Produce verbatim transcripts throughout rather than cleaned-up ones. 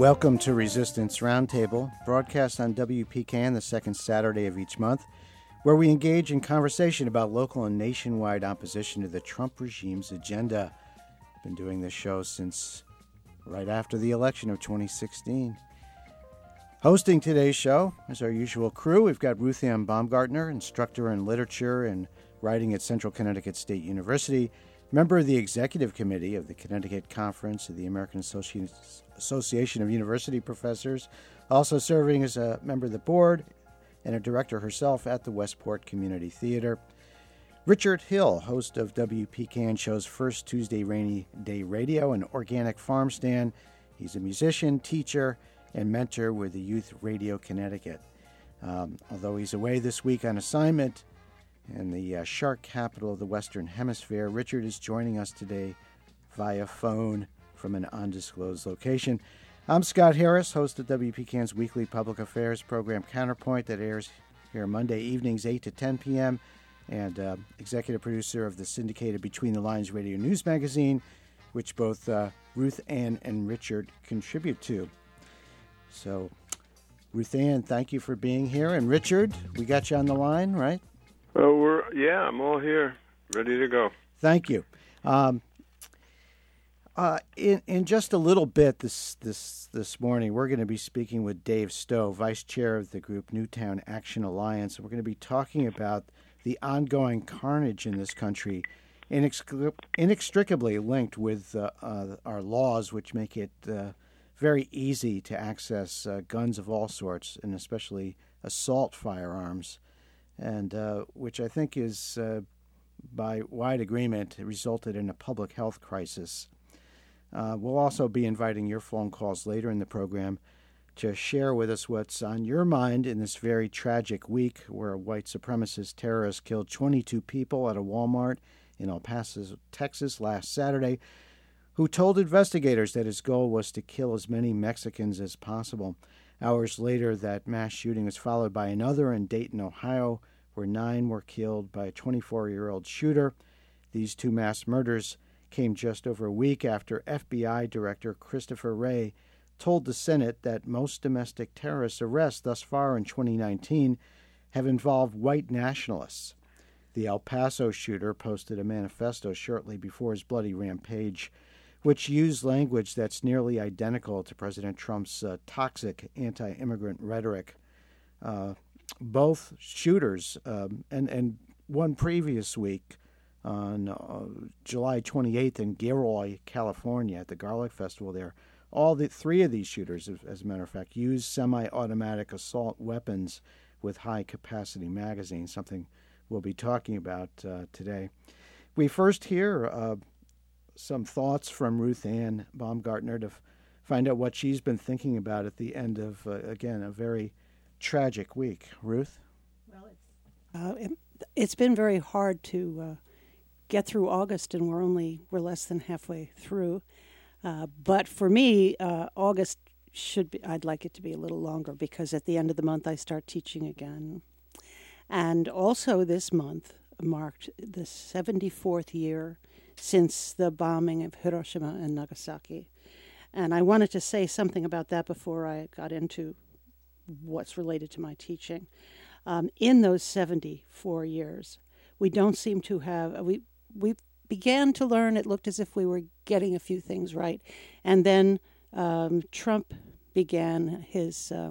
Welcome to Resistance Roundtable, broadcast on W P K N the second Saturday of each month, where we engage in conversation about local and nationwide opposition to the Trump regime's agenda. Been doing this show since right after the election of twenty sixteen. Hosting today's show is our usual crew. We've got Ruth Ann Baumgartner, instructor in literature and writing at Central Connecticut State University, member of the executive committee of the Connecticut Conference of the American Associ- Association of University Professors, also serving as a member of the board and a director herself at the Westport Community Theater. Richard Hill, host of W P K N show's First Tuesday Rainy Day Radio and Organic Farm Stand. He's a musician, teacher, and mentor with the Youth Radio Connecticut. Um, although he's away this week on assignment in the uh, shark capital of the Western Hemisphere, Richard is joining us today via phone from an undisclosed location. I'm Scott Harris, host of W P K N's weekly public affairs program Counterpoint that airs here Monday evenings eight to ten p.m., and uh, executive producer of the syndicated Between the Lines Radio News Magazine, which both uh, Ruth Ann and Richard contribute to. So, Ruth Ann, thank you for being here. And Richard, we got you on the line, right? Oh, we're yeah, I'm all here, ready to go. Thank you. Um, uh, in in just a little bit this this this morning, we're going to be speaking with Dave Stowe, vice chair of the group Newtown Action Alliance. We're going to be talking about the ongoing carnage in this country, inextric- inextricably linked with uh, uh, our laws, which make it uh, very easy to access uh, guns of all sorts, and especially assault firearms, and uh, which I think is, uh, by wide agreement, resulted in a public health crisis. Uh, we'll also be inviting your phone calls later in the program to share with us what's on your mind in this very tragic week where a white supremacist terrorist killed twenty-two people at a Walmart in El Paso, Texas last Saturday, who told investigators that his goal was to kill as many Mexicans as possible. Hours later, that mass shooting was followed by another in Dayton, Ohio, where nine were killed by a twenty-four-year-old shooter. These two mass murders came just over a week after F B I Director Christopher Wray told the Senate that most domestic terrorist arrests thus far in twenty nineteen have involved white nationalists. The El Paso shooter posted a manifesto shortly before his bloody rampage, which used language that's nearly identical to President Trump's uh, toxic anti-immigrant rhetoric. Uh, both shooters, um, and, and one previous week on uh, July twenty-eighth in Gilroy, California, at the Garlic Festival there, all the three of these shooters, as a matter of fact, used semi-automatic assault weapons with high-capacity magazines, something we'll be talking about uh, today. We first hear uh, some thoughts from Ruth Ann Baumgartner to f- find out what she's been thinking about at the end of, uh, again, a very tragic week. Ruth? Well, it's, uh, it, it's been very hard to uh, get through August, and we're only, we're less than halfway through. Uh, but for me, uh, August should be, I'd like it to be a little longer because at the end of the month I start teaching again. And also this month marked the seventy-fourth year since the bombing of Hiroshima and Nagasaki. And I wanted to say something about that before I got into what's related to my teaching. Um, in those seventy-four years, we don't seem to have, we we began to learn, it looked as if we were getting a few things right. And then um, Trump began his uh,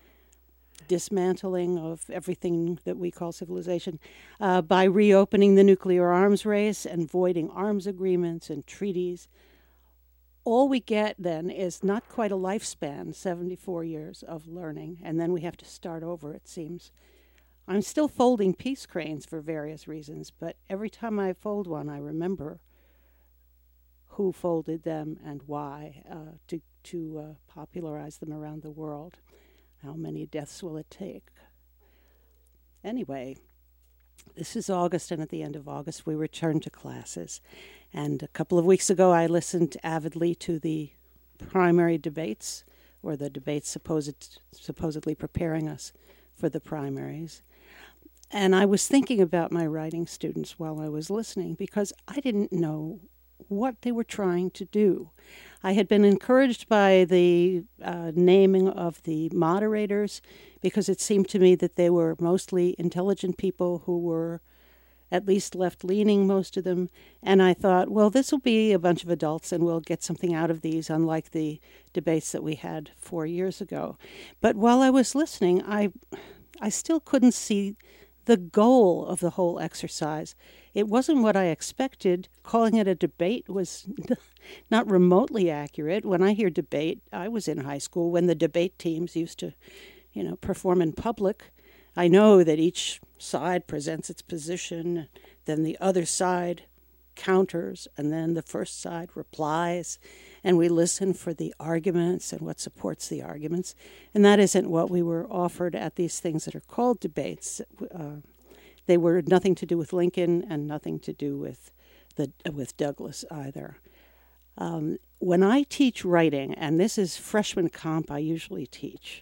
dismantling of everything that we call civilization uh, by reopening the nuclear arms race and voiding arms agreements and treaties. All we get then is not quite a lifespan, seventy-four years of learning, and then we have to start over, it seems. I'm still folding peace cranes for various reasons, but every time I fold one, I remember who folded them and why, uh, to, to uh, popularize them around the world. How many deaths will it take? Anyway, this is August, and at the end of August, we return to classes. And a couple of weeks ago, I listened avidly to the primary debates, or the debates supposed, supposedly preparing us for the primaries. And I was thinking about my writing students while I was listening, because I didn't know what they were trying to do. I had been encouraged by the uh, naming of the moderators because it seemed to me that they were mostly intelligent people who were at least left-leaning, most of them. And I thought, well, this will be a bunch of adults and we'll get something out of these, unlike the debates that we had four years ago. But while I was listening, I, I still couldn't see the goal of the whole exercise. It wasn't what I expected. Calling it a debate was not remotely accurate. When I hear debate, I was in high school when the debate teams used to, you know, perform in public. I know that each side presents its position, then the other side counters, and then the first side replies, and we listen for the arguments and what supports the arguments. And that isn't what we were offered at these things that are called debates. Uh, they were nothing to do with Lincoln and nothing to do with the with Douglas either. Um, when I teach writing, and this is freshman comp I usually teach,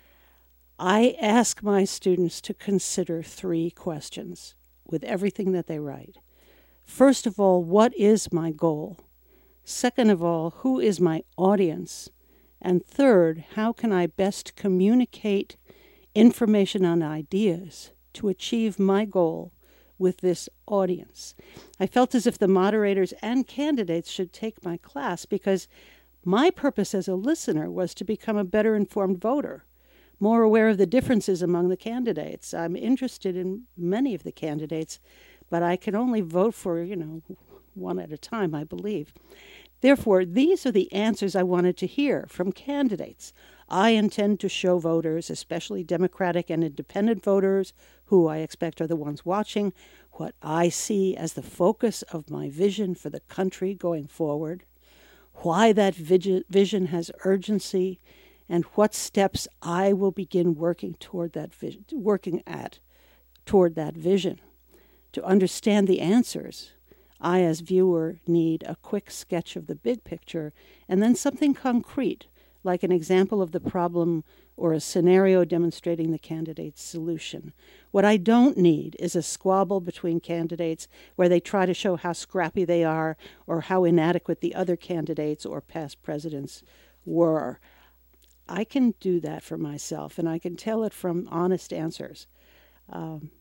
I ask my students to consider three questions with everything that they write. First of all, what is my goal? Second of all, who is my audience? And third, how can I best communicate information and ideas to achieve my goal with this audience? I felt as if the moderators and candidates should take my class because my purpose as a listener was to become a better informed voter, more aware of the differences among the candidates. I'm interested in many of the candidates, but I can only vote for, you know, one at a time, I believe. Therefore, these are the answers I wanted to hear from candidates. I intend to show voters, especially Democratic and independent voters, who I expect are the ones watching, what I see as the focus of my vision for the country going forward, why that vision has urgency, and what steps I will begin working toward that vision, working at toward that vision. To understand the answers, I, as viewer, need a quick sketch of the big picture and then something concrete, like an example of the problem or a scenario demonstrating the candidate's solution. What I don't need is a squabble between candidates where they try to show how scrappy they are or how inadequate the other candidates or past presidents were. I can do that for myself, and I can tell it from honest answers. Um,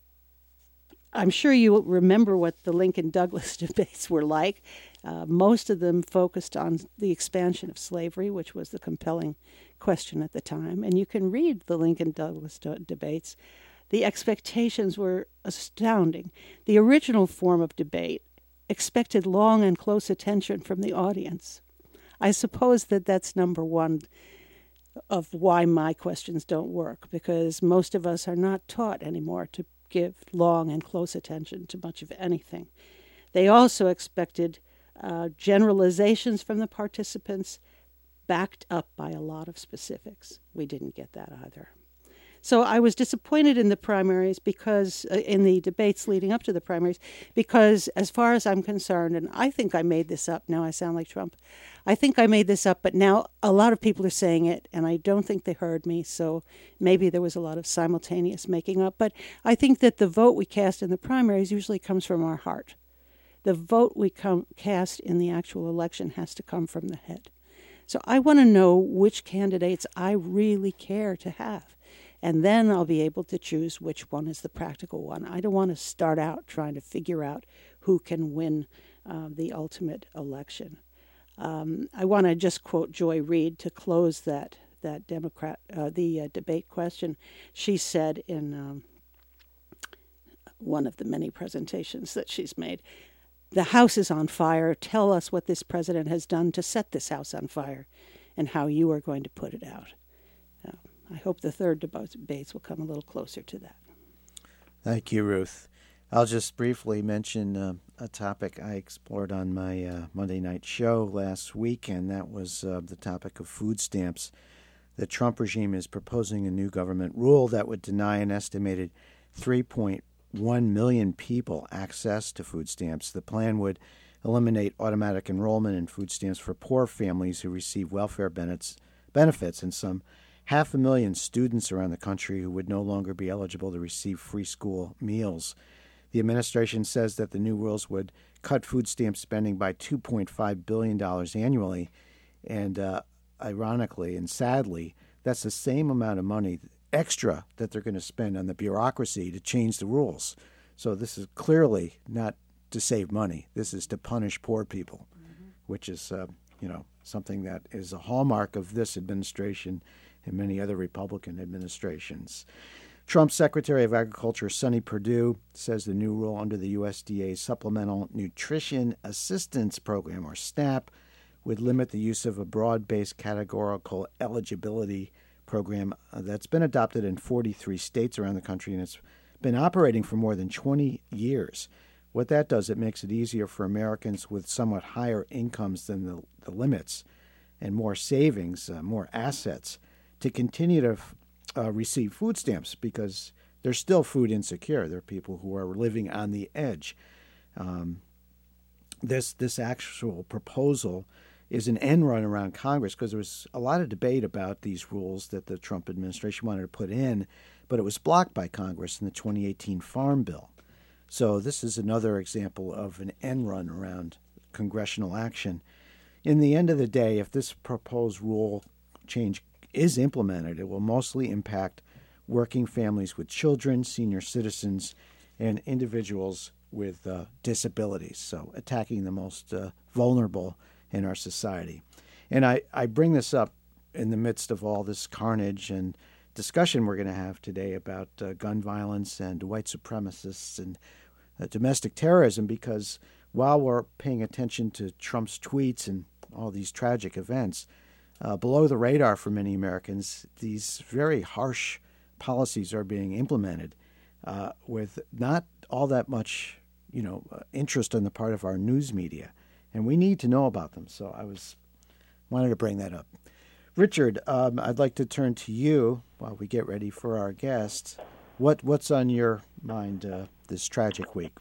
I'm sure you remember what the Lincoln-Douglas debates were like. Uh, most of them focused on the expansion of slavery, which was the compelling question at the time. And you can read the Lincoln-Douglas do- debates. The expectations were astounding. The original form of debate expected long and close attention from the audience. I suppose that that's number one of why my questions don't work, because most of us are not taught anymore to give long and close attention to much of anything. They also expected uh, generalizations from the participants backed up by a lot of specifics. We didn't get that either. So I was disappointed in the primaries because, uh, in the debates leading up to the primaries, because as far as I'm concerned, and I think I made this up, now I sound like Trump, I think I made this up, but now a lot of people are saying it, and I don't think they heard me, so maybe there was a lot of simultaneous making up. But I think that the vote we cast in the primaries usually comes from our heart. The vote we come, cast in the actual election has to come from the head. So I want to know which candidates I really care to have. And then I'll be able to choose which one is the practical one. I don't want to start out trying to figure out who can win uh, the ultimate election. Um, I want to just quote Joy Reid to close that that Democrat uh, the uh, debate question. She said in um, one of the many presentations that she's made, "The house is on fire. Tell us what this president has done to set this house on fire, and how you are going to put it out." Uh, I hope the third debates will come a little closer to that. Thank you, Ruth. I'll just briefly mention uh, a topic I explored on my uh, Monday night show last week, and that was uh, the topic of food stamps. The Trump regime is proposing a new government rule that would deny an estimated three point one million people access to food stamps. The plan would eliminate automatic enrollment in food stamps for poor families who receive welfare benefits, benefits and some half a million students around the country who would no longer be eligible to receive free school meals. The administration says that the new rules would cut food stamp spending by two point five billion dollars annually. And uh, ironically and sadly, that's the same amount of money extra that they're going to spend on the bureaucracy to change the rules. So this is clearly not to save money. This is to punish poor people, mm-hmm. which is, uh, you know, something that is a hallmark of this administration and many other Republican administrations. Trump's Secretary of Agriculture, Sonny Perdue, says the new rule under the U S D A's Supplemental Nutrition Assistance Program, or SNAP, would limit the use of a broad-based categorical eligibility program that's been adopted in forty-three states around the country, and it's been operating for more than twenty years. What that does, it makes it easier for Americans with somewhat higher incomes than the, the limits and more savings, uh, more assets, to continue to uh, receive food stamps because they're still food insecure. There are people who are living on the edge. Um, this this actual proposal is an end run around Congress because there was a lot of debate about these rules that the Trump administration wanted to put in, but it was blocked by Congress in the twenty eighteen Farm Bill. So this is another example of an end run around congressional action. In the end of the day, if this proposed rule change is implemented, it will mostly impact working families with children, senior citizens, and individuals with uh, disabilities, so attacking the most uh, vulnerable in our society. And I, I bring this up in the midst of all this carnage and discussion we're going to have today about uh, gun violence and white supremacists and uh, domestic terrorism, because while we're paying attention to Trump's tweets and all these tragic events, uh, below the radar for many Americans, these very harsh policies are being implemented uh, with not all that much, you know, uh, interest on the part of our news media. And we need to know about them. So I was wanted to bring that up. Richard, um, I'd like to turn to you while we get ready for our guest. What what's on your mind uh, this tragic week?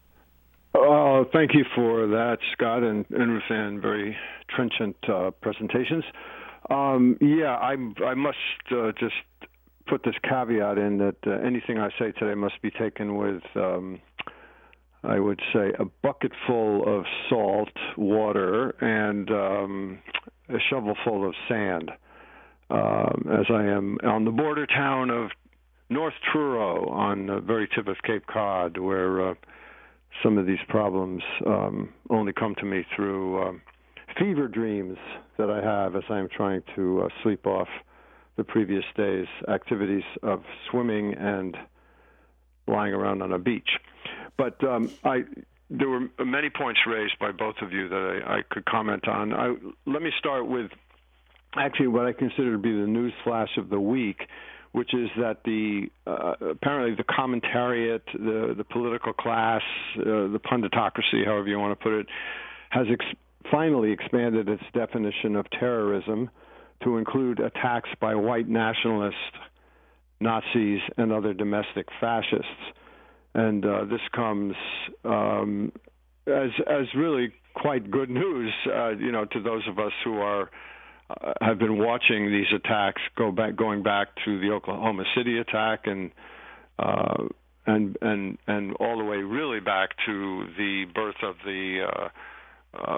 Oh, thank you for that, Scott and, and Ruth Ann. Very trenchant uh, presentations. Um, yeah, I I must uh, just put this caveat in that uh, anything I say today must be taken with, um, I would say, a bucket full of salt water and um, a shovel full of sand, um, as I am on the border town of North Truro on the very tip of Cape Cod, where uh, some of these problems um, only come to me through um, fever dreams that I have as I'm trying to uh, sleep off the previous day's activities of swimming and lying around on a beach. But um, I, there were many points raised by both of you that I, I could comment on. I, let me start with actually what I consider to be the news flash of the week, which is that the uh, apparently the commentariat, the, the political class, uh, the punditocracy, however you want to put it, has ex- finally expanded its definition of terrorism to include attacks by white nationalists, Nazis, and other domestic fascists. And uh, this comes um, as as really quite good news, uh, you know, to those of us who are uh, have been watching these attacks go back, going back to the Oklahoma City attack, and uh, and and and all the way really back to the birth of the uh, uh,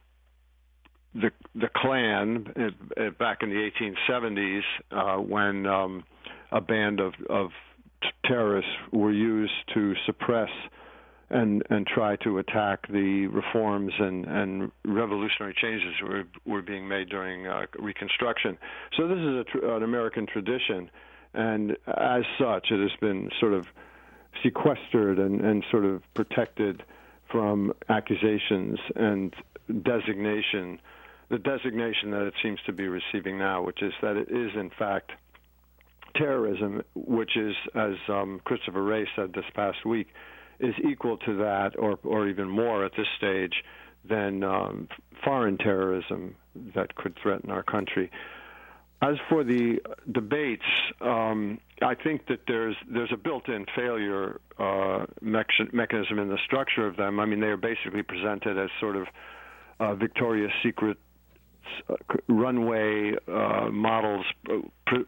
the the Klan uh, back in the eighteen seventies, uh, when um, a band of of terrorists were used to suppress and and try to attack the reforms and, and revolutionary changes that were, were being made during uh, Reconstruction. So this is a tr- an American tradition, and as such, it has been sort of sequestered and, and sort of protected from accusations and designation, the designation that it seems to be receiving now, which is that it is, in fact, terrorism, which is, as um, Christopher Wray said this past week, is equal to that or or even more at this stage than um, foreign terrorism that could threaten our country. As for the debates, um, I think that there's there's a built-in failure uh, me- mechanism in the structure of them. I mean, they are basically presented as sort of uh, Victoria's Secret uh, runway uh, models, uh, pre-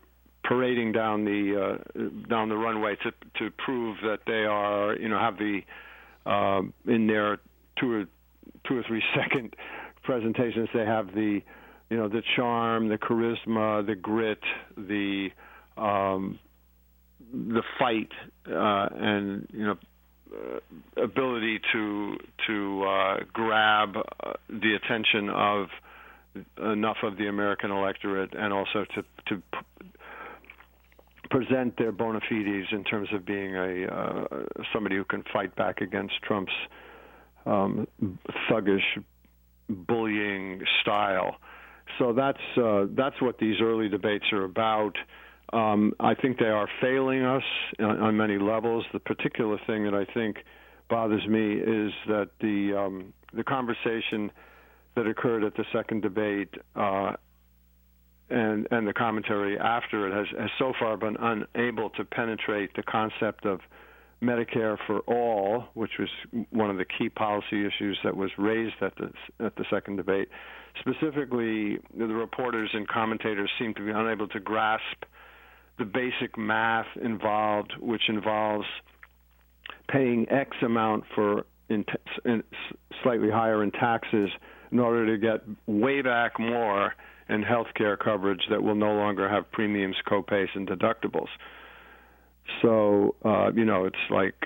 parading down the uh, down the runway to to prove that they are, you know, have the uh, in their two or two or three second presentations, they have the, you know, the charm, the charisma, the grit, the um, the fight, uh, and you know, uh, ability to to uh, grab uh, the attention of enough of the American electorate, and also to to p- present their bona fides in terms of being a uh, somebody who can fight back against Trump's um, thuggish, bullying style. So that's uh, that's what these early debates are about. Um, I think they are failing us on, on many levels. The particular thing that I think bothers me is that the um, the conversation that occurred at the second debate uh, and and the commentary after it has, has so far been unable to penetrate the concept of Medicare for all, which was one of the key policy issues that was raised at the at the second debate. Specifically, the reporters and commentators seem to be unable to grasp the basic math involved, which involves paying X amount for in t- in slightly higher in taxes in order to get way back more in health care coverage that will no longer have premiums, copays, and deductibles. So, uh, you know, it's like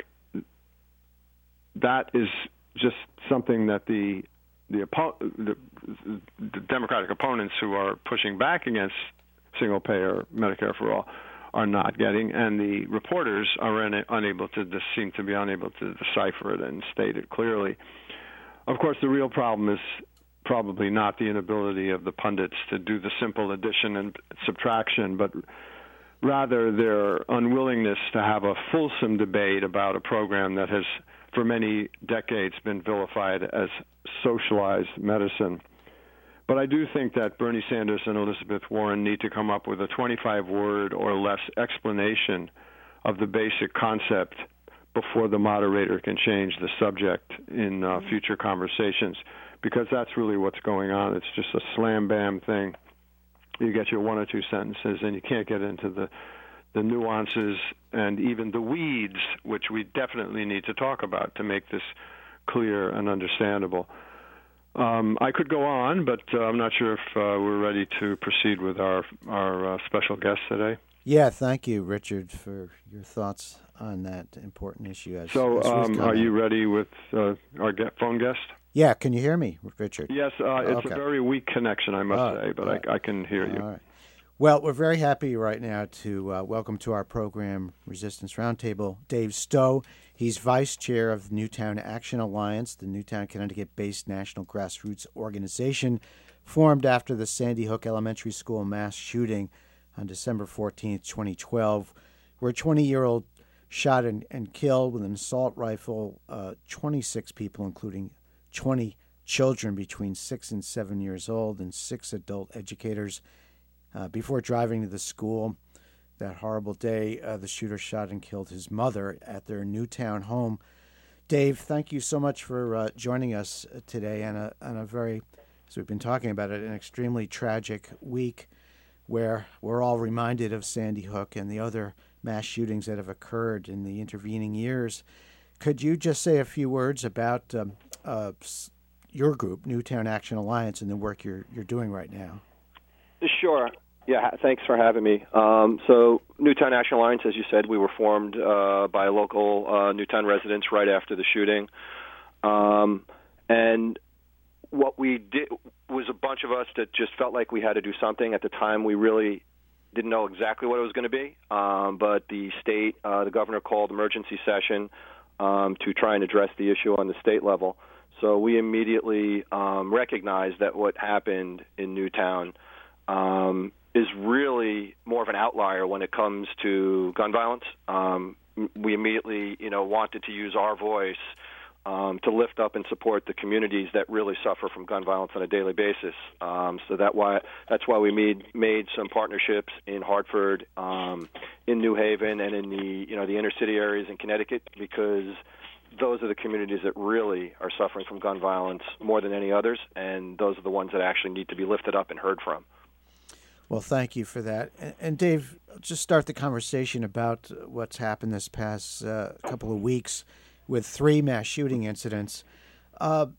that is just something that the the, the the Democratic opponents who are pushing back against single-payer Medicare for all are not getting, and the reporters are in, unable to just seem to be unable to decipher it and state it clearly. Of course, the real problem is probably not the inability of the pundits to do the simple addition and subtraction, but rather their unwillingness to have a fulsome debate about a program that has for many decades been vilified as socialized medicine. But I do think that Bernie Sanders and Elizabeth Warren need to come up with a twenty-five word or less explanation of the basic concept before the moderator can change the subject in uh, future conversations, because that's really what's going on. It's just a slam-bam thing. You get your one or two sentences, and you can't get into the the nuances and even the weeds, which we definitely need to talk about to make this clear and understandable. Um, I could go on, but uh, I'm not sure if uh, we're ready to proceed with our our uh, special guest today. Yeah, thank you, Richard, for your thoughts on that important issue. As, so, as um, are you ready with uh, our get phone guest? Yeah, can you hear me, Richard? Yes, uh, it's okay. a very weak connection, I must uh, say, but right. I, I can hear you. All right. Well, we're very happy right now to uh, welcome to our program, Resistance Roundtable, Dave Stowe. He's vice chair of the Newtown Action Alliance, the Newtown, Connecticut-based national grassroots organization formed after the Sandy Hook Elementary School mass shooting on December fourteenth, twenty twelve, where a twenty-year-old shot and, and killed with an assault rifle uh, twenty-six people, including twenty children between six and seven years old, and six adult educators. Uh, before driving to the school that horrible day, uh, the shooter shot and killed his mother at their Newtown home. Dave, thank you so much for uh, joining us today on a, on a very, as we've been talking about it, an extremely tragic week where we're all reminded of Sandy Hook and the other mass shootings that have occurred in the intervening years. Could you just say a few words about um, uh, your group, Newtown Action Alliance, and the work you're you're doing right now? Sure. Yeah, thanks for having me. Um, so Newtown Action Alliance, as you said, we were formed uh, by local uh, Newtown residents right after the shooting. Um, and what we did was a bunch of us that just felt like we had to do something. At the time, we really didn't know exactly what it was going to be, um, but the state, uh, the governor called emergency session um, to try and address the issue on the state level. So we immediately um, recognized that what happened in Newtown um, is really more of an outlier when it comes to gun violence. Um, we immediately, you know, wanted to use our voice um, to lift up and support the communities that really suffer from gun violence on a daily basis. Um, so that why that's why we made made some partnerships in Hartford, um, in New Haven, and in the you know the inner city areas in Connecticut, because those are the communities that really are suffering from gun violence more than any others, and those are the ones that actually need to be lifted up and heard from. Well, thank you for that. And, and Dave, just start the conversation about what's happened this past uh, couple of weeks with three mass shooting incidents. Uh,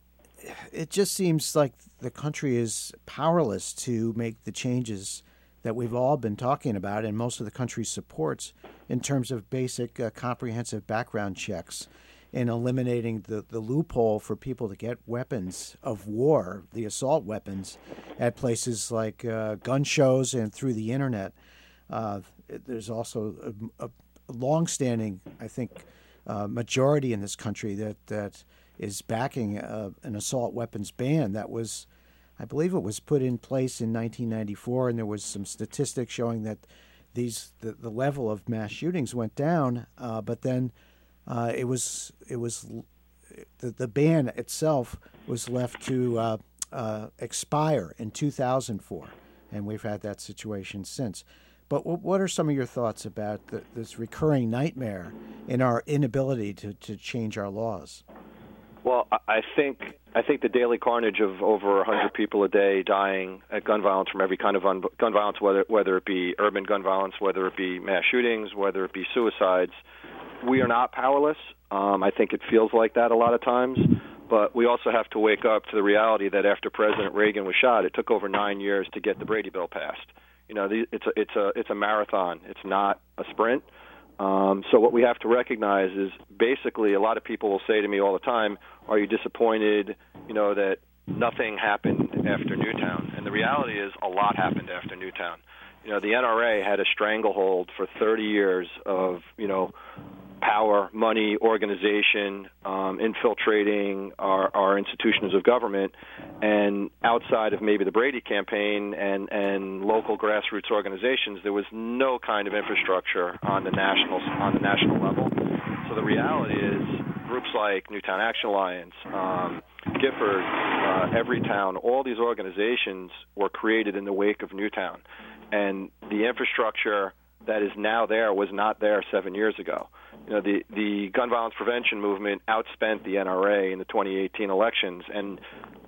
it just seems like the country is powerless to make the changes that we've all been talking about and most of the country supports in terms of basic uh, comprehensive background checks and eliminating the, the loophole for people to get weapons of war, the assault weapons, at places like uh, gun shows and through the internet. Uh, there's also a, a longstanding, I think, uh, majority in this country that, that is backing uh, an assault weapons ban that was, I believe it was put in place in nineteen ninety-four, and there was some statistics showing that these the, the level of mass shootings went down, uh, but then uh, it was it was the, the ban itself was left to uh, uh, expire in two thousand four, and we've had that situation since. But w- what are some of your thoughts about the, this recurring nightmare in our inability to, to change our laws? Well, I think I think the daily carnage of over one hundred people a day dying at gun violence from every kind of un- gun violence, whether whether it be urban gun violence, whether it be mass shootings, whether it be suicides, we are not powerless. Um, I think it feels like that a lot of times, but we also have to wake up to the reality that after President Reagan was shot, it took over nine years to get the Brady bill passed. You know, the, it's a it's a it's a marathon. It's not a sprint. Um, so what we have to recognize is basically a lot of people will say to me all the time, are you disappointed, you know, that nothing happened after Newtown? And the reality is a lot happened after Newtown. You know, the N R A had a stranglehold for thirty years of, you know, power, money, organization, um, infiltrating our, our institutions of government, and outside of maybe the Brady campaign and, and local grassroots organizations, there was no kind of infrastructure on the national on the national level. So the reality is, groups like Newtown Action Alliance, um, Gifford, uh, Everytown, all these organizations were created in the wake of Newtown, and the infrastructure that is now there was not there seven years ago. You know, the, the gun violence prevention movement outspent the N R A in the twenty eighteen elections, and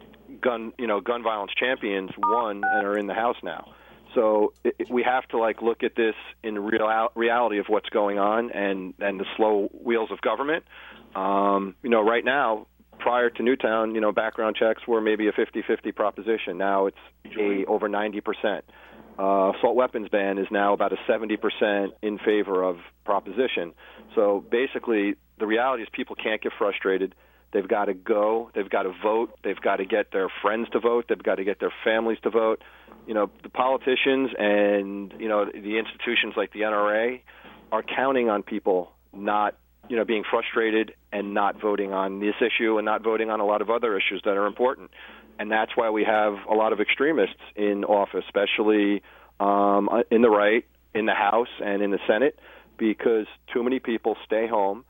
gun, you know, gun violence champions won and are in the House now. So it, it, we have to like look at this in real reality of what's going on and, and the slow wheels of government. Um, you know, right now, prior to Newtown, you know, background checks were maybe a fifty-fifty proposition. Now it's a, over ninety percent. Uh, assault weapons ban is now about a seventy percent in favor of proposition. So basically, the reality is people can't get frustrated. They've got to go. They've got to vote. They've got to get their friends to vote. They've got to get their families to vote. You know, the politicians and, you know, the institutions like the N R A are counting on people not, you know, being frustrated and not voting on this issue and not voting on a lot of other issues that are important. And that's why we have a lot of extremists in office, especially um, in the right, in the House, and in the Senate, because too many people stay home,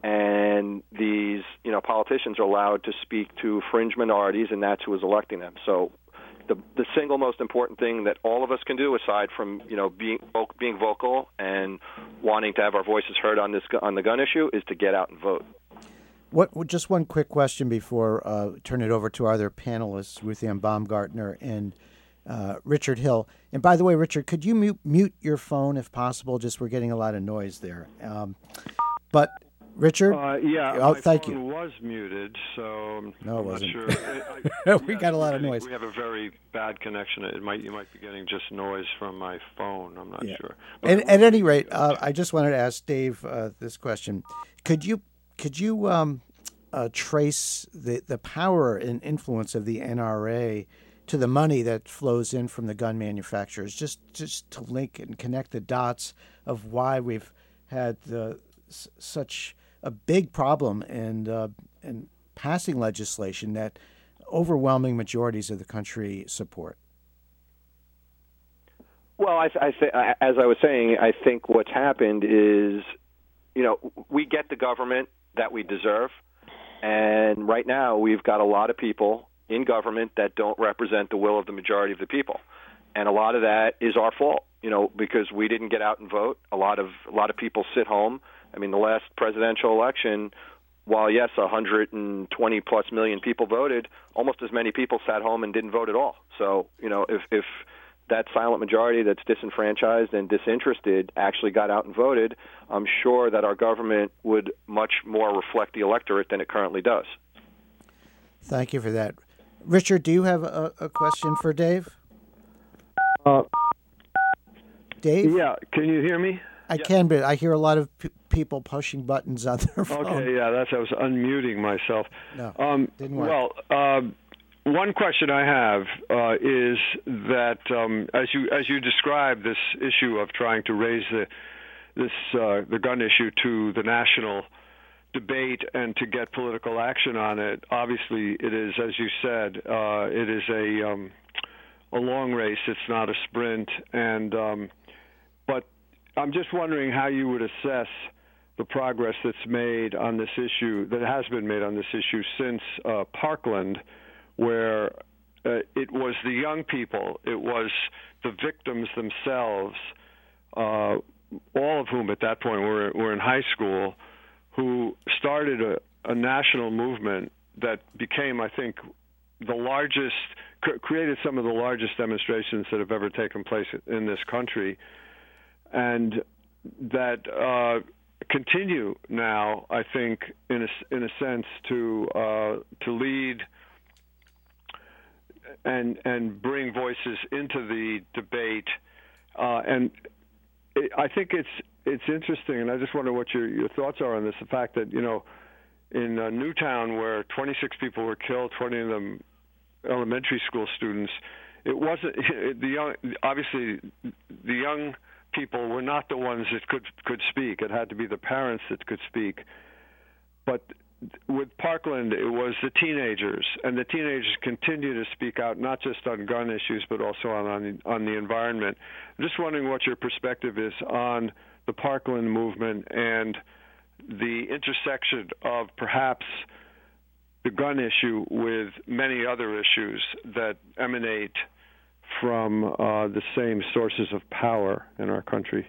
and these, you know, politicians are allowed to speak to fringe minorities, and that's who is electing them. So the the single most important thing that all of us can do, aside from, you know, being being vocal and wanting to have our voices heard on this on the gun issue, is to get out and vote. What, just one quick question before uh, turn it over to our other panelists, Ruth Ann Baumgartner and uh, Richard Hill. And by the way, Richard, could you mute, mute your phone if possible? Just we're getting a lot of noise there. Um, but Richard, uh, yeah, oh, my thank phone you. was muted, so no, it I'm wasn't. not sure. I, I, we yes, got a lot of getting, noise. We have a very bad connection. It might you might be getting just noise from my phone. I'm not yeah. sure. And, at any rate, uh, I just wanted to ask Dave uh, this question: Could you could you um, uh, trace the the power and influence of the N R A to the money that flows in from the gun manufacturers? Just just to link and connect the dots of why we've had the, s- such a big problem in uh, in passing legislation that overwhelming majorities of the country support. Well, I, I th- as I was saying, I think what's happened is, you know, we get the government that we deserve, and right now we've got a lot of people in government that don't represent the will of the majority of the people, and a lot of that is our fault, you know, because we didn't get out and vote. A lot of a lot of people sit home. I mean, the last presidential election, while yes, one hundred twenty plus million people voted, almost as many people sat home and didn't vote at all. So, you know, if if that silent majority that's disenfranchised and disinterested actually got out and voted, I'm sure that our government would much more reflect the electorate than it currently does. Thank you for that. Richard, do you have a, a question for Dave? Uh, Dave? Yeah, can you hear me? I yeah. can, but I hear a lot of p- people pushing buttons on their phone. Okay, yeah, that's I was unmuting myself. No, um, didn't work. Well, uh, one question I have uh, is that um, as you as you describe this issue of trying to raise the this uh, the gun issue to the national debate and to get political action on it, obviously it is, as you said, uh, it is a um, a long race. It's not a sprint, and um, but I'm just wondering how you would assess the progress that's made on this issue, that has been made on this issue since uh, Parkland, where uh, it was the young people, it was the victims themselves, uh, all of whom at that point were, were in high school, who started a, a national movement that became, I think, the largest, cr- created some of the largest demonstrations that have ever taken place in this country, and that uh, continue now, I think, in a, in a sense, to uh, to lead and and bring voices into the debate. Uh, and it, I think it's it's interesting, and I just wonder what your your thoughts are on this. The fact that, you know, in uh, Newtown, where twenty-six people were killed, twenty of them elementary school students, it wasn't the young. Obviously, the young people were not the ones that could could speak. It had to be the parents that could speak. But with Parkland, it was the teenagers, and the teenagers continue to speak out, not just on gun issues, but also on on, on the environment. I'm just wondering what your perspective is on the Parkland movement and the intersection of perhaps the gun issue with many other issues that emanate from uh, the same sources of power in our country.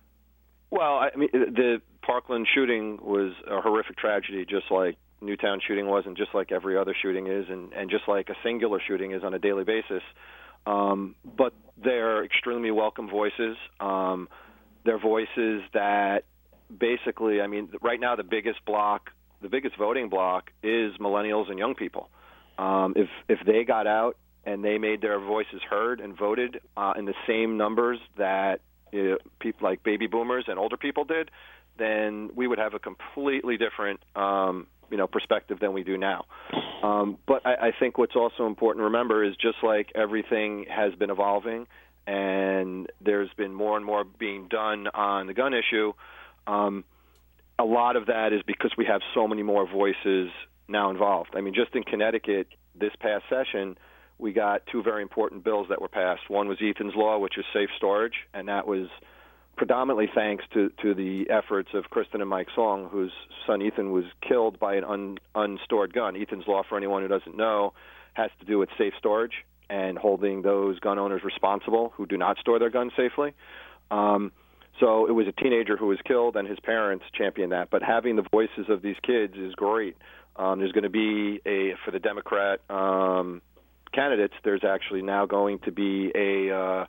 Well, I mean, the Parkland shooting was a horrific tragedy, just like Newtown shooting was, and just like every other shooting is, and, and just like a singular shooting is on a daily basis. Um, but they're extremely welcome voices. Um, they're voices that basically, I mean, right now the biggest block, the biggest voting block is millennials and young people. Um, if if they got out and they made their voices heard and voted uh, in the same numbers that uh, people like baby boomers and older people did, then we would have a completely different, um, you know, perspective than we do now. Um, but I, I think what's also important to remember is just like everything has been evolving and there's been more and more being done on the gun issue, um, a lot of that is because we have so many more voices now involved. I mean, just in Connecticut this past session, we got two very important bills that were passed. One was Ethan's Law, which is safe storage, and that was predominantly thanks to, to the efforts of Kristen and Mike Song, whose son Ethan was killed by an un, unstored gun. Ethan's Law, for anyone who doesn't know, has to do with safe storage and holding those gun owners responsible who do not store their guns safely. Um, so it was a teenager who was killed, and his parents championed that. But having the voices of these kids is great. Um, there's going to be a, for the Democrat um, candidates, there's actually now going to be a uh,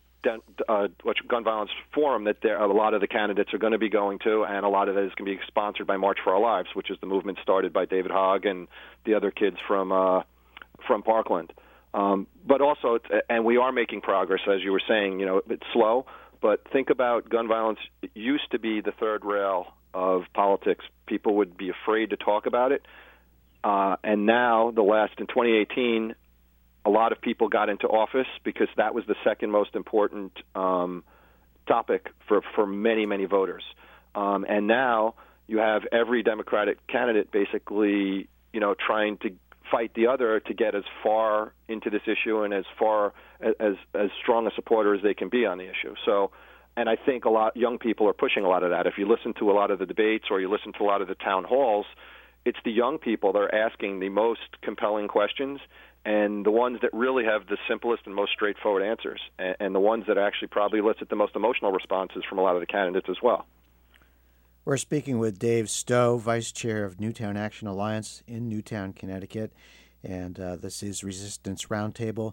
Uh, gun violence forum that there, a lot of the candidates are going to be going to, and a lot of that is going to be sponsored by March for Our Lives, which is the movement started by David Hogg and the other kids from uh, from Parkland. Um, but also, it's, and we are making progress, as you were saying. You know, it's slow, but think about gun violence. It used to be the third rail of politics. People would be afraid to talk about it, uh, and now the last in twenty eighteen. A lot of people got into office because that was the second most important um, topic for, for many, many voters. Um, and now you have every Democratic candidate basically, you know, trying to fight the other to get as far into this issue and as far as as strong a supporter as they can be on the issue. So, and I think a lot young people are pushing a lot of that. If you listen to a lot of the debates or you listen to a lot of the town halls, it's the young people that are asking the most compelling questions and the ones that really have the simplest and most straightforward answers, and, and the ones that actually probably elicit the most emotional responses from a lot of the candidates as well. We're speaking with Dave Stowe, Vice Chair of Newtown Action Alliance in Newtown, Connecticut, and uh, this is Resistance Roundtable.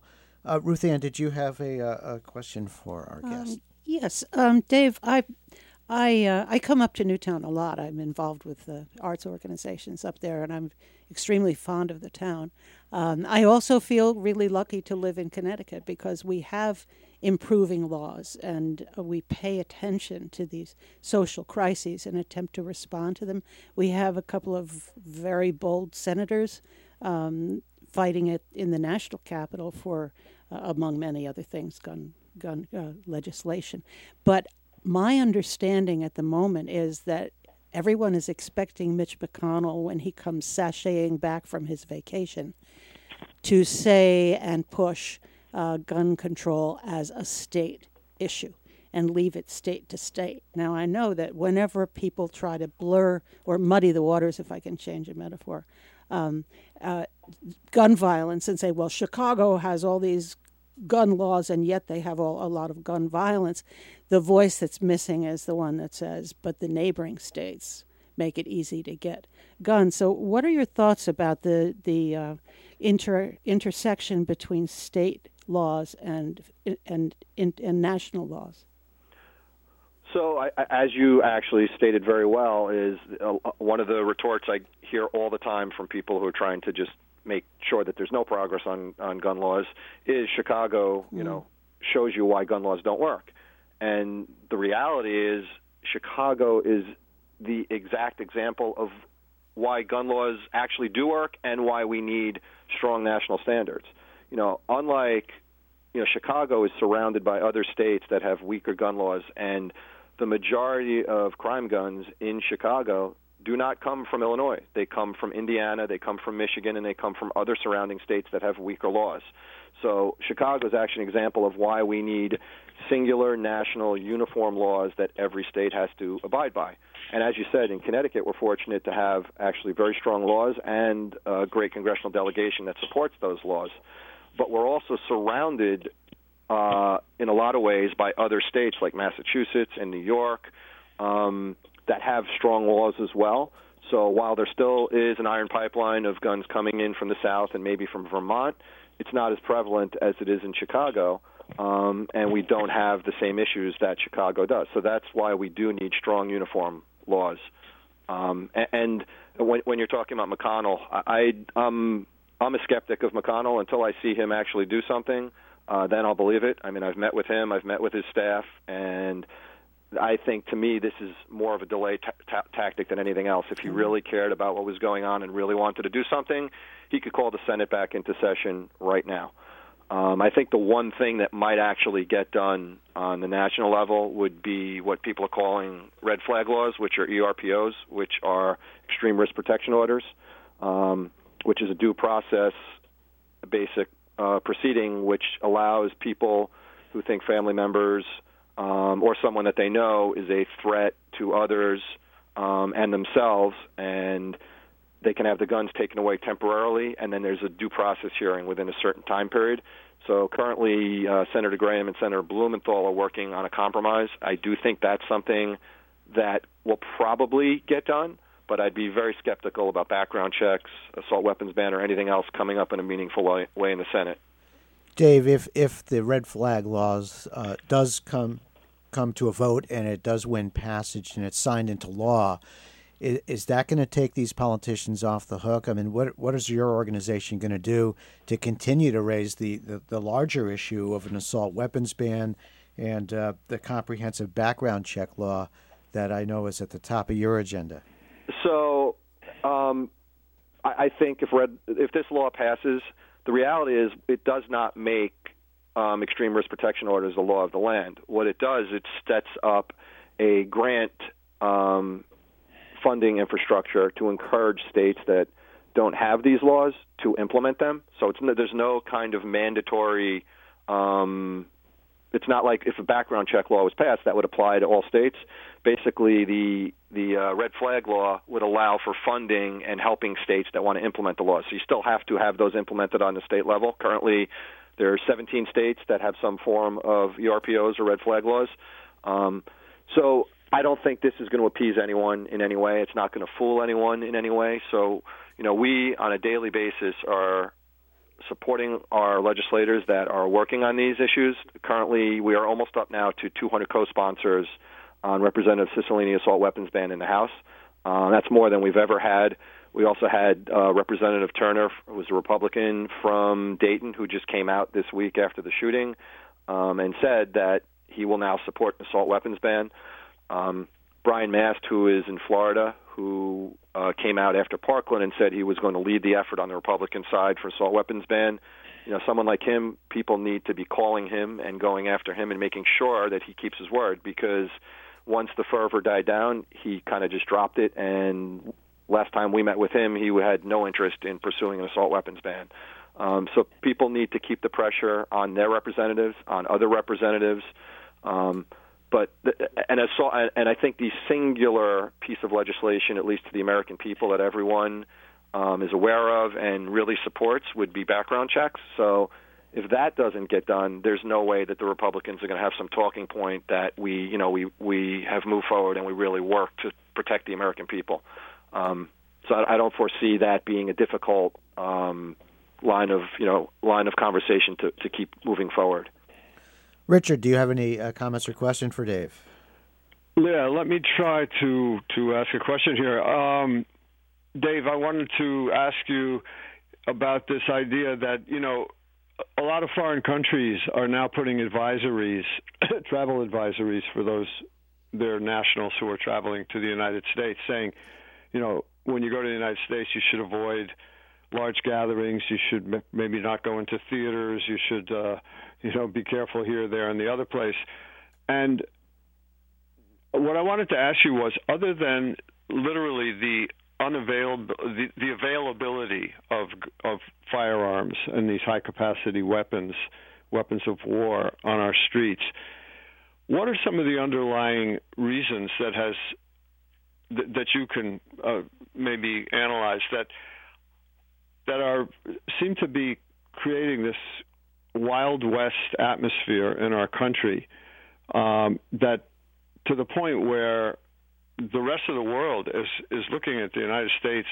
Uh, Ruth Ann, did you have a, a question for our guest? Um, yes, um, Dave. I I uh, I come up to Newtown a lot. I'm involved with the arts organizations up there, and I'm extremely fond of the town. Um, I also feel really lucky to live in Connecticut because we have improving laws, and uh, we pay attention to these social crises and attempt to respond to them. We have a couple of very bold senators um, fighting it in the national capital for, uh, among many other things, gun gun uh, legislation. But my understanding at the moment is that everyone is expecting Mitch McConnell, when he comes sashaying back from his vacation, to say and push uh, gun control as a state issue and leave it state to state. Now, I know that whenever people try to blur or muddy the waters, if I can change a metaphor, um, uh, gun violence and say, well, Chicago has all these gun laws and yet they have all, a lot of gun violence, the voice that's missing is the one that says, but the neighboring states make it easy to get guns. So what are your thoughts about the the uh, inter intersection between state laws and and and, and national laws? So, I, as you actually stated very well, is uh, one of the retorts I hear all the time from people who are trying to just make sure that there's no progress on, on gun laws is Chicago, you mm. know, shows you why gun laws don't work. And the reality is Chicago is the exact example of why gun laws actually do work and why we need strong national standards. You know, unlike, you know, Chicago is surrounded by other states that have weaker gun laws, and the majority of crime guns in Chicago do not come from Illinois. They come from Indiana, they come from Michigan, and they come from other surrounding states that have weaker laws. So Chicago is actually an example of why we need singular, national, uniform laws that every state has to abide by. And as you said, in Connecticut, we're fortunate to have actually very strong laws and a great congressional delegation that supports those laws. But we're also surrounded uh, in a lot of ways by other states like Massachusetts and New York um, that have strong laws as well. So while there still is an iron pipeline of guns coming in from the South and maybe from Vermont, it's not as prevalent as it is in Chicago, um, and we don't have the same issues that Chicago does. So that's why we do need strong uniform laws. Um, and when, when you're talking about McConnell, I, I, um, I'm a skeptic of McConnell until I see him actually do something. Uh, then I'll believe it. I mean, I've met with him, I've met with his staff, and I think, to me, this is more of a delay t- t- tactic than anything else. If he really cared about what was going on and really wanted to do something, he could call the Senate back into session right now. Um, I think the one thing that might actually get done on the national level would be what people are calling red flag laws, which are E R P Os, which are extreme risk protection orders, um, which is a due process, a basic uh, proceeding which allows people who think family members Um, or someone that they know is a threat to others um, and themselves, and they can have the guns taken away temporarily, and then there's a due process hearing within a certain time period. So currently, uh, Senator Graham and Senator Blumenthal are working on a compromise. I do think that's something that will probably get done, but I'd be very skeptical about background checks, assault weapons ban, or anything else coming up in a meaningful way, way in the Senate. Dave, if if the red flag laws uh, does come come to a vote and it does win passage and it's signed into law, is, is that going to take these politicians off the hook? I mean, what what is your organization going to do to continue to raise the, the, the larger issue of an assault weapons ban and uh, the comprehensive background check law that I know is at the top of your agenda? So um, I, I think if red, if this law passes, the reality is it does not make um, extreme risk protection orders the law of the land. What it does, it sets up a grant um, funding infrastructure to encourage states that don't have these laws to implement them. So it's, there's no kind of mandatory um, it's not like if a background check law was passed, that would apply to all states. Basically, the the uh, red flag law would allow for funding and helping states that want to implement the laws. So you still have to have those implemented on the state level. Currently, there are seventeen states that have some form of E R P Os or red flag laws. Um, so I don't think this is going to appease anyone in any way. It's not going to fool anyone in any way. So, you know, we on a daily basis are supporting our legislators that are working on these issues. Currently, we are almost up now to two hundred co-sponsors on Representative Cicilline assault weapons ban in the House. Uh, that's more than we've ever had. We also had uh, Representative Turner, who was a Republican from Dayton, who just came out this week after the shooting um, and said that he will now support an assault weapons ban. Um, Brian Mast, who is in Florida, who uh, came out after Parkland and said he was going to lead the effort on the Republican side for assault weapons ban. You know, someone like him, people need to be calling him and going after him and making sure that he keeps his word, because once the fervor died down, he kind of just dropped it, and last time we met with him, he had no interest in pursuing an assault weapons ban. Um, so people need to keep the pressure on their representatives, on other representatives. Um, but the, and, assault, and I think the singular piece of legislation, at least to the American people, that everyone um, is aware of and really supports would be background checks. So if that doesn't get done, there's no way that the Republicans are going to have some talking point that we, you know, we, we have moved forward and we really work to protect the American people. Um, so I, I don't foresee that being a difficult um, line of, you know, line of conversation to, to keep moving forward. Richard, do you have any uh, comments or question for Dave? Yeah, let me try to, to ask a question here. Um, Dave, I wanted to ask you about this idea that, you know, a lot of foreign countries are now putting advisories, travel advisories for those, their nationals who are traveling to the United States, saying, you know, when you go to the United States, you should avoid large gatherings. You should m- maybe not go into theaters. You should, uh, you know, be careful here, there, and the other place. And what I wanted to ask you was, other than literally the unavailable, the, the availability of of firearms and these high-capacity weapons, weapons of war on our streets, what are some of the underlying reasons that has that you can uh, maybe analyze that that are seem to be creating this Wild West atmosphere in our country, um, that to the point where the rest of the world is is looking at the United States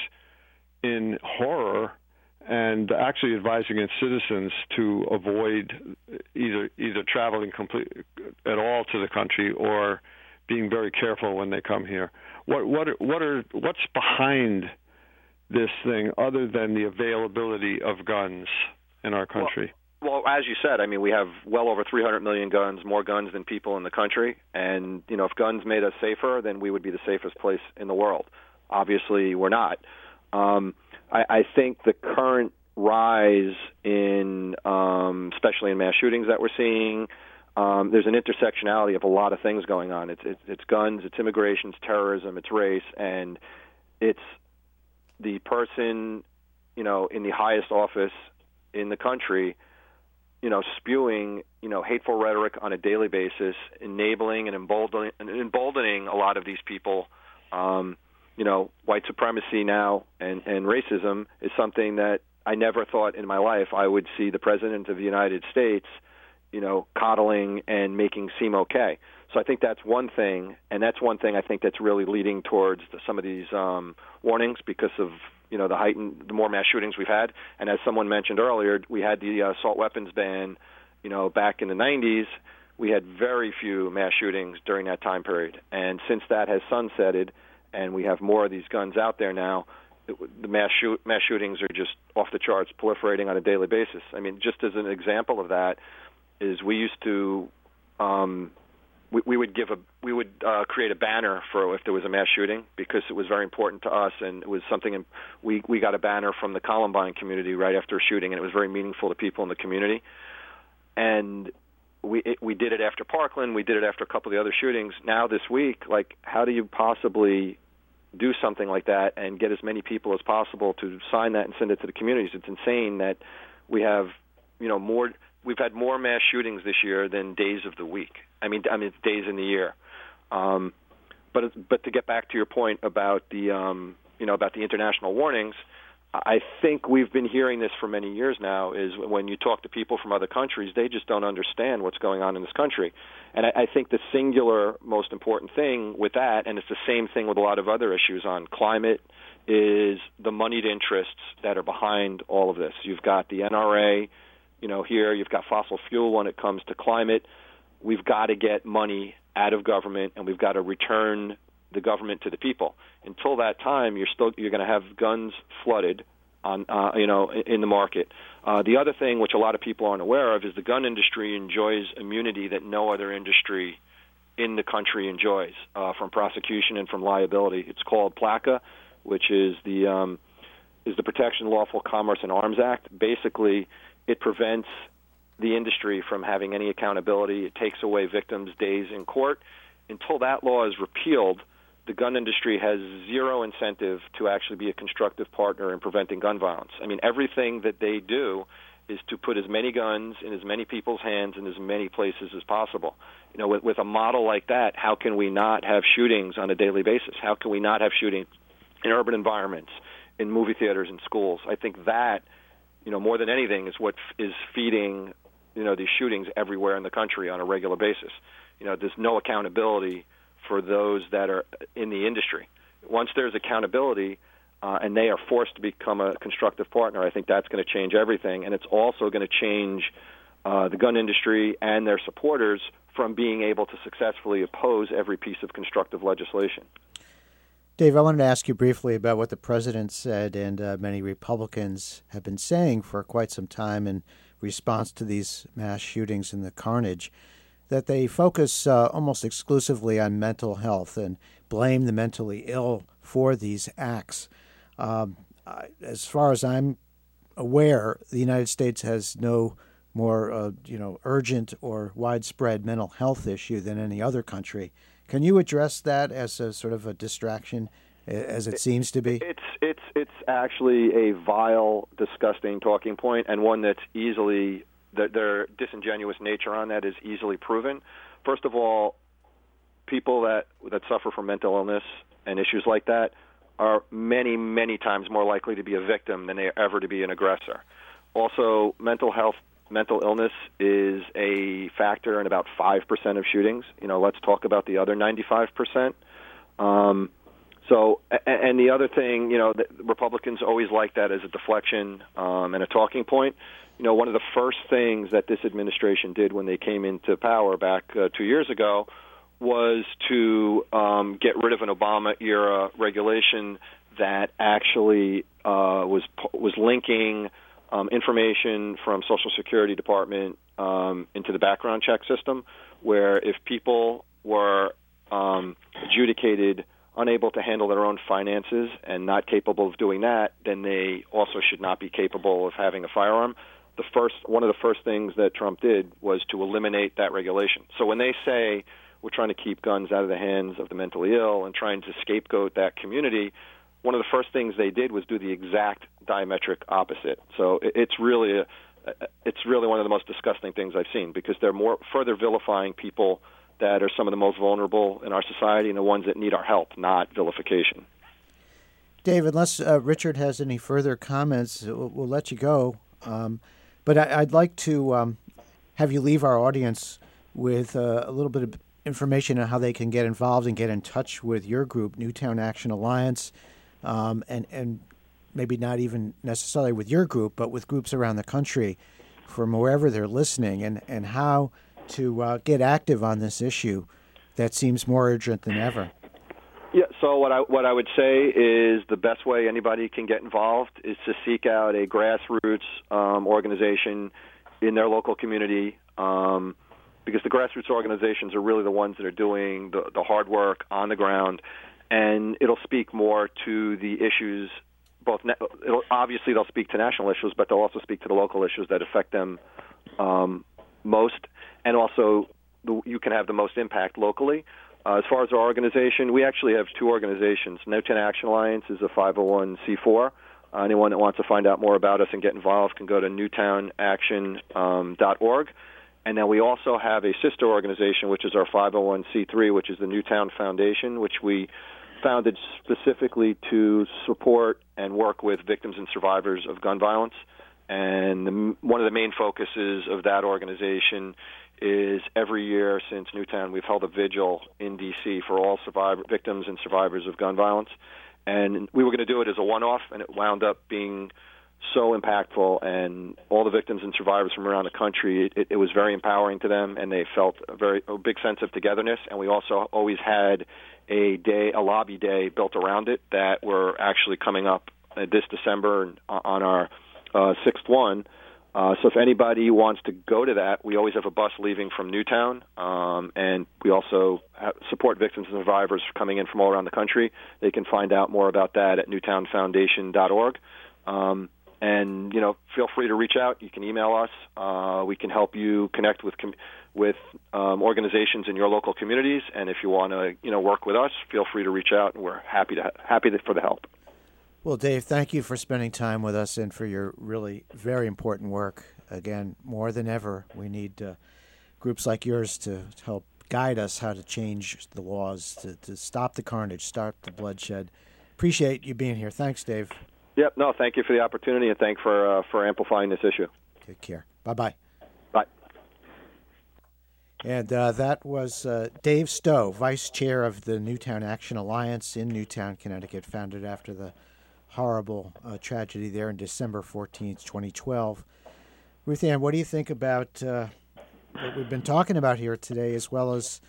in horror and actually advising its citizens to avoid either either traveling complete at all to the country or being very careful when they come here. What what are, what are what's behind this thing other than the availability of guns in our country? Well, well, as you said, I mean, we have well over three hundred million guns, more guns than people in the country. And, you know, if guns made us safer, then we would be the safest place in the world. Obviously, we're not. Um, I, I think the current rise in, um, especially in mass shootings that we're seeing, um, there's an intersectionality of a lot of things going on. It's, it's, it's guns, it's immigration, it's terrorism, it's race, and it's the person, you know, in the highest office in the country, you know, spewing, you know, hateful rhetoric on a daily basis, enabling and emboldening, emboldening a lot of these people. Um, you know, white supremacy now and, and racism is something that I never thought in my life I would see the President of the United States, you know, coddling and making seem okay. So I think that's one thing, and that's one thing I think that's really leading towards the, some of these um, warnings because of, you know, the heightened, the more mass shootings we've had. And as someone mentioned earlier, we had the uh, assault weapons ban, you know, back in the nineties. We had very few mass shootings during that time period. And since that has sunsetted and we have more of these guns out there now, it, the mass, shoot, mass shootings are just off the charts, proliferating on a daily basis. I mean, just as an example of that is we used to um, we, we would give a we would uh, create a banner for if there was a mass shooting because it was very important to us, and it was something. In, we we got a banner from the Columbine community right after a shooting, and it was very meaningful to people in the community. And we it, we did it after Parkland. We did it after a couple of the other shootings. Now this week, like, how do you possibly do something like that and get as many people as possible to sign that and send it to the communities? It's insane that we have, you know, more. We've had more mass shootings this year than days of the week. I mean, I mean days in the year. Um, but but to get back to your point about the um, you know about the international warnings, I think we've been hearing this for many years now, is when you talk to people from other countries, they just don't understand what's going on in this country. And I, I think the singular most important thing with that, and it's the same thing with a lot of other issues on climate, is the moneyed interests that are behind all of this. You've got the N R A, you know, here, you've got fossil fuel when it comes to climate. We've got to get money out of government, and we've got to return the government to the people. Until that time, you're still you're going to have guns flooded on uh, you know in the market. Uh, the other thing, which a lot of people aren't aware of, is the gun industry enjoys immunity that no other industry in the country enjoys uh, from prosecution and from liability. It's called PLACA, which is the um, is the Protection of Lawful Commerce and Arms Act. Basically, it prevents the industry from having any accountability. It takes away victims' days in court. Until that law is repealed, the gun industry has zero incentive to actually be a constructive partner in preventing gun violence. I mean, everything that they do is to put as many guns in as many people's hands in as many places as possible. You know, with, with a model like that, how can we not have shootings on a daily basis? How can we not have shootings in urban environments, in movie theaters, in schools? I think that, you know, more than anything, is what f- is feeding, you know, these shootings everywhere in the country on a regular basis. You know, there's no accountability for those that are in the industry. Once there's accountability uh, and they are forced to become a constructive partner, I think that's going to change everything. And it's also going to change uh, the gun industry and their supporters from being able to successfully oppose every piece of constructive legislation. Dave, I wanted to ask you briefly about what the president said and uh, many Republicans have been saying for quite some time in response to these mass shootings and the carnage, that they focus uh, almost exclusively on mental health and blame the mentally ill for these acts. Um, I, as far as I'm aware, the United States has no more uh, you know, urgent or widespread mental health issue than any other country. Can you address that as a sort of a distraction, as it seems to be? It's it's it's actually a vile, disgusting talking point, and one that's easily, that their disingenuous nature on that is easily proven. First of all, people that that suffer from mental illness and issues like that are many, many times more likely to be a victim than they are ever to be an aggressor. Also, mental health, mental illness is a factor in about five percent of shootings. You know, let's talk about the other ninety-five percent. Um, so, and the other thing, you know, the Republicans always like that as a deflection um, and a talking point. You know, one of the first things that this administration did when they came into power back uh, two years ago was to um, get rid of an Obama-era regulation that actually uh, was was linking um, information from Social Security Department um, into the background check system, where if people were um, adjudicated unable to handle their own finances and not capable of doing that, then they also should not be capable of having a firearm. The first, one of the first things that Trump did was to eliminate that regulation. So when they say we're trying to keep guns out of the hands of the mentally ill and trying to scapegoat that community, one of the first things they did was do the exact diametric opposite. So it's really a, it's really one of the most disgusting things I've seen, because they're more further vilifying people that are some of the most vulnerable in our society and the ones that need our help, not vilification. Dave, unless uh, Richard has any further comments, we'll, we'll let you go. Um, but I, I'd like to um, have you leave our audience with uh, a little bit of information on how they can get involved and get in touch with your group, Newtown Action Alliance, um, and, and maybe not even necessarily with your group, but with groups around the country from wherever they're listening, and, and how to uh, get active on this issue that seems more urgent than ever. Yeah, so what I what I would say is the best way anybody can get involved is to seek out a grassroots um, organization in their local community, um, because the grassroots organizations are really the ones that are doing the, the hard work on the ground, and it'll speak more to the issues. Both na- it'll, obviously they'll speak to national issues, but they'll also speak to the local issues that affect them um, most, and also the, you can have the most impact locally. Uh, as far as our organization, we actually have two organizations. Newtown Action Alliance is a five oh one c four. Uh, anyone that wants to find out more about us and get involved can go to newtown action dot org. And then we also have a sister organization, which is our five oh one c three, which is the Newtown Foundation, which we founded specifically to support and work with victims and survivors of gun violence. And the, one of the main focuses of that organization is every year since Newtown, we've held a vigil in D C for all survivor, victims and survivors of gun violence. And we were going to do it as a one-off, and it wound up being so impactful. And all the victims and survivors from around the country, it, it was very empowering to them, and they felt a very a big sense of togetherness. And we also always had a day, a lobby day built around it that we're actually coming up uh, this December on our uh, sixth one. Uh, so if anybody wants to go to that, we always have a bus leaving from Newtown, um, and we also have support victims and survivors coming in from all around the country. They can find out more about that at newtown foundation dot org. Um, and, you know, feel free to reach out. You can email us. Uh, we can help you connect with com- with um, organizations in your local communities. And if you want to, you know, work with us, feel free to reach out, and we're happy to happy to, for the help. Well, Dave, thank you for spending time with us and for your really very important work. Again, more than ever, we need uh, groups like yours to help guide us how to change the laws, to, to stop the carnage, stop the bloodshed. Appreciate you being here. Thanks, Dave. Yep. No, thank you for the opportunity, and thank for uh, for amplifying this issue. Take care. Bye-bye. Bye. And uh, that was uh, Dave Stowe, Vice Chair of the Newtown Action Alliance in Newtown, Connecticut, founded after the horrible uh, tragedy there in December fourteenth, twenty twelve. Ruth Ann, what do you think about uh, what we've been talking about here today, as well as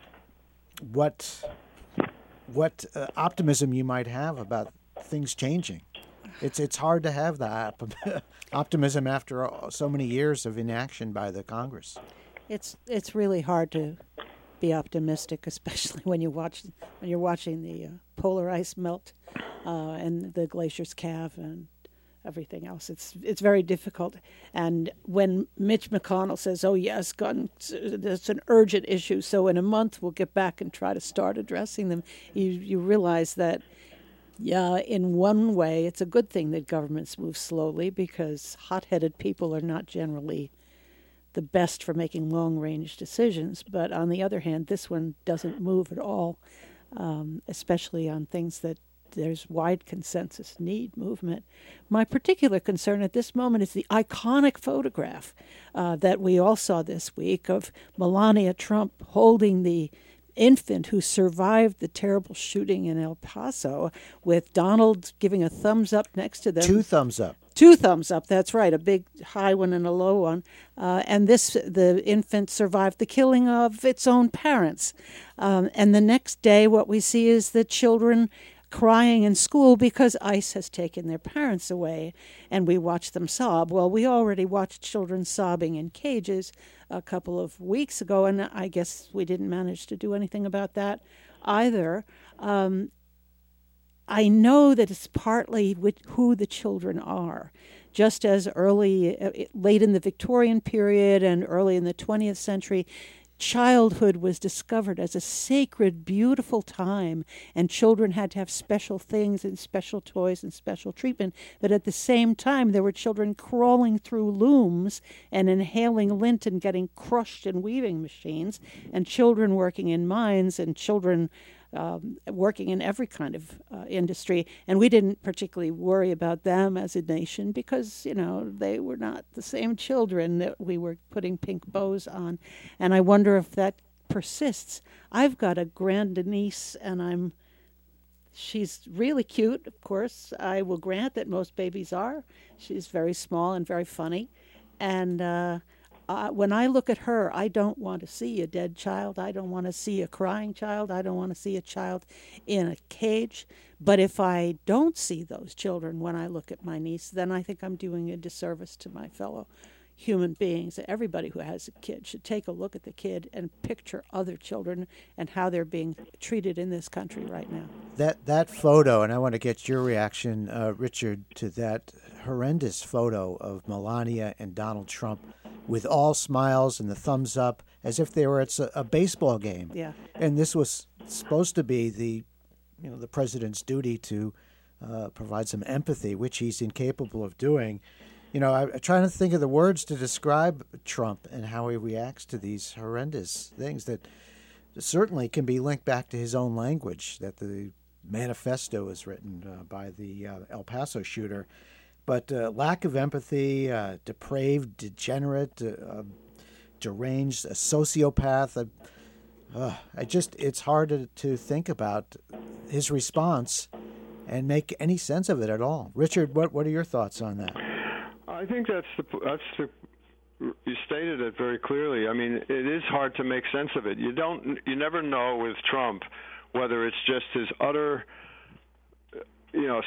what what uh, optimism you might have about things changing? It's it's hard to have that optimism after so many years of inaction by the Congress. It's it's really hard to be optimistic, especially when you watch when you're watching the uh, polar ice melt uh, and the glaciers calve and everything else. It's it's very difficult. And when Mitch McConnell says, "Oh yes, guns, it's an urgent issue, so in a month we'll get back and try to start addressing them," you you realize that, yeah, in one way, it's a good thing that governments move slowly, because hot-headed people are not generally the best for making long-range decisions. But on the other hand, this one doesn't move at all, um, especially on things that there's wide consensus need movement. My particular concern at this moment is the iconic photograph uh, that we all saw this week of Melania Trump holding the infant who survived the terrible shooting in El Paso, with Donald giving a thumbs up next to them. Two thumbs up. Two thumbs up, that's right, a big high one and a low one. Uh, and this, the infant survived the killing of its own parents. Um, and the next day, what we see is the children crying in school because ICE has taken their parents away, and we watch them sob. Well, we already watched children sobbing in cages a couple of weeks ago, and I guess we didn't manage to do anything about that either. Um, I know that it's partly with who the children are. Just as early, uh, late in the Victorian period and early in the twentieth century, childhood was discovered as a sacred, beautiful time, and children had to have special things and special toys and special treatment. But at the same time, there were children crawling through looms and inhaling lint and getting crushed in weaving machines, and children working in mines, and children Um, working in every kind of uh, industry. And we didn't particularly worry about them as a nation because, you know, they were not the same children that we were putting pink bows on. And I wonder if that persists. I've got a grandniece, and I'm she's really cute, of course. I will grant that most babies are. She's very small and very funny. And uh Uh, when I look at her, I don't want to see a dead child. I don't want to see a crying child. I don't want to see a child in a cage. But if I don't see those children when I look at my niece, then I think I'm doing a disservice to my fellow human beings. Everybody who has a kid should take a look at the kid and picture other children and how they're being treated in this country right now. That that photo, and I want to get your reaction, uh, Richard, to that horrendous photo of Melania and Donald Trump with all smiles and the thumbs up, as if they were at a, a baseball game. Yeah. And this was supposed to be the, you know, the president's duty to uh, provide some empathy, which he's incapable of doing. You know, I, I'm trying to think of the words to describe Trump and how he reacts to these horrendous things that certainly can be linked back to his own language, that the manifesto is written uh, by the uh, El Paso shooter. But uh, lack of empathy, uh, depraved, degenerate, uh, deranged, a sociopath. Uh, uh, I just, it's hard to, to think about his response and make any sense of it at all. Richard, what what are your thoughts on that? I think that's the that's the you stated it very clearly. I mean, it is hard to make sense of it. You don't, you never know with Trump whether it's just his utter, you know,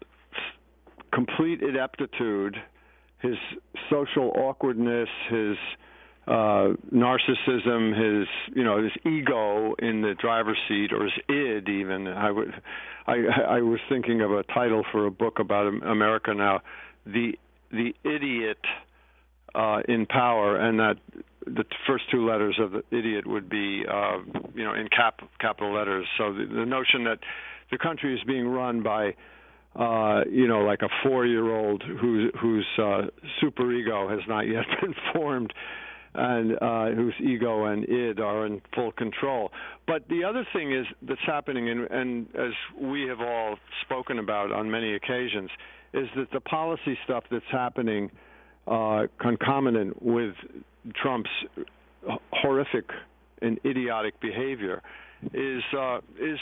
complete ineptitude, his social awkwardness, his uh, narcissism, his you know his ego in the driver's seat, or his id even. I would, I, I was thinking of a title for a book about America now, the the idiot uh, in power, and that the first two letters of the idiot would be uh, you know in cap capital letters. So the, the notion that the country is being run by Uh, you know, like a four-year-old who, whose uh, superego has not yet been formed, and uh, whose ego and id are in full control. But the other thing is that's happening, and, and as we have all spoken about on many occasions, is that the policy stuff that's happening uh, concomitant with Trump's horrific and idiotic behavior is uh, is.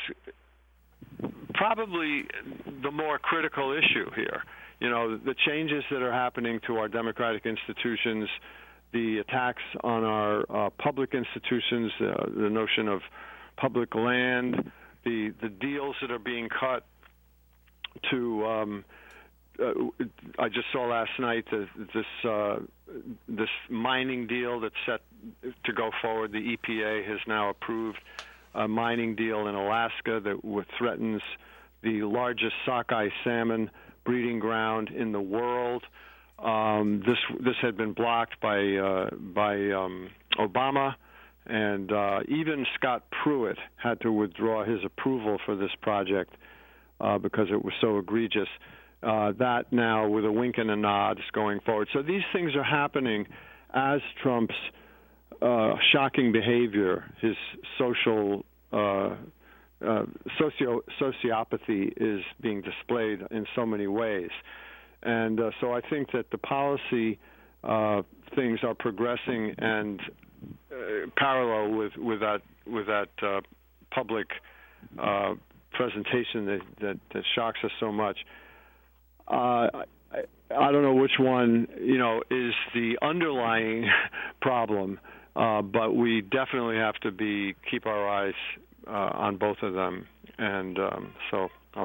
probably the more critical issue here. You know, the changes that are happening to our democratic institutions, the attacks on our uh, public institutions, uh, the notion of public land, the the deals that are being cut to. Um, uh, I just saw last night that this uh, this mining deal that's set to go forward. The E P A has now approved a mining deal in Alaska that threatens the largest sockeye salmon breeding ground in the world. Um, this this had been blocked by uh, by um, Obama, and uh, even Scott Pruitt had to withdraw his approval for this project uh, because it was so egregious. Uh, that now, with a wink and a nod, is going forward. So these things are happening as Trump's Uh, shocking behavior, his social uh, uh, socio sociopathy is being displayed in so many ways, and uh, so I think that the policy uh, things are progressing and uh, parallel with with that with that uh, public uh, presentation that, that that shocks us so much. Uh, I, I don't know which one you know is the underlying problem. Uh, but we definitely have to be keep our eyes uh, on both of them, and um, so I'll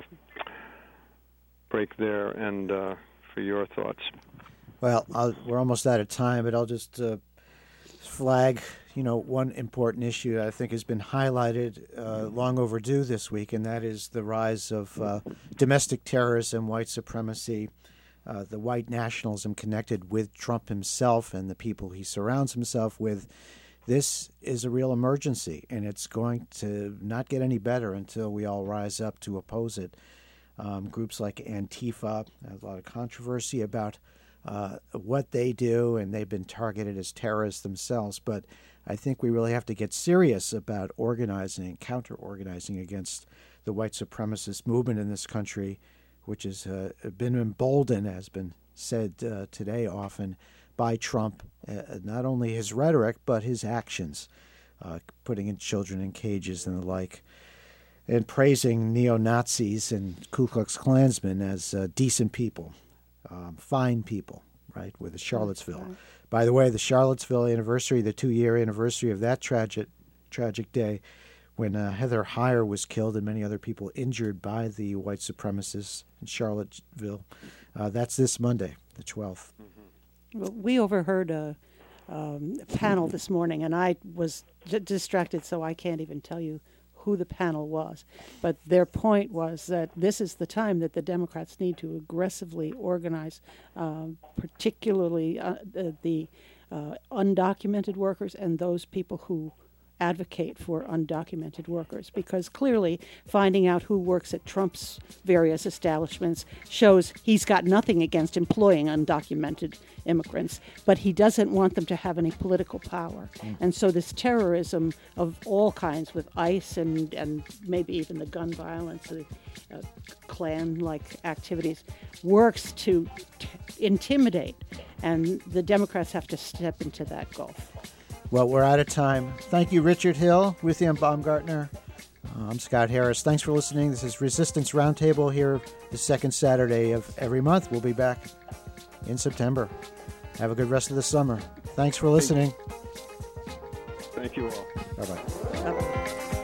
break there. And uh, for your thoughts. Well, I'll, we're almost out of time, but I'll just uh, flag, you know, one important issue I think has been highlighted uh, long overdue this week, and that is the rise of uh, domestic terrorism, white supremacy. Uh, the white nationalism connected with Trump himself and the people he surrounds himself with. This is a real emergency, and it's going to not get any better until we all rise up to oppose it. Um, groups like Antifa have a lot of controversy about uh, what they do, and they've been targeted as terrorists themselves. But I think we really have to get serious about organizing and counter-organizing against the white supremacist movement in this country, which has uh, been emboldened, has been said uh, today often, by Trump, uh, not only his rhetoric, but his actions, uh, putting in children in cages and the like, and praising neo-Nazis and Ku Klux Klansmen as uh, decent people, um, fine people, right, with the Charlottesville. Right. By the way, the Charlottesville anniversary, the two-year anniversary of that tragic, tragic day, when uh, Heather Heyer was killed and many other people injured by the white supremacists in Charlottesville. Uh, that's this Monday, the twelfth. Mm-hmm. Well, we overheard a, um, a panel this morning, and I was d- distracted, so I can't even tell you who the panel was. But their point was that this is the time that the Democrats need to aggressively organize, um, particularly uh, the, the uh, undocumented workers and those people who advocate for undocumented workers, because clearly finding out who works at Trump's various establishments shows he's got nothing against employing undocumented immigrants, but he doesn't want them to have any political power. Mm. And so this terrorism of all kinds with ICE and, and maybe even the gun violence, the uh, Klan-like activities, works to t- intimidate, and the Democrats have to step into that gulf. Well, we're out of time. Thank you, Richard Hill, Ruth Ann Baumgartner. Uh, I'm Scott Harris. Thanks for listening. This is Resistance Roundtable here the second Saturday of every month. We'll be back in September. Have a good rest of the summer. Thanks for listening. Thank you all. Bye-bye. Bye-bye.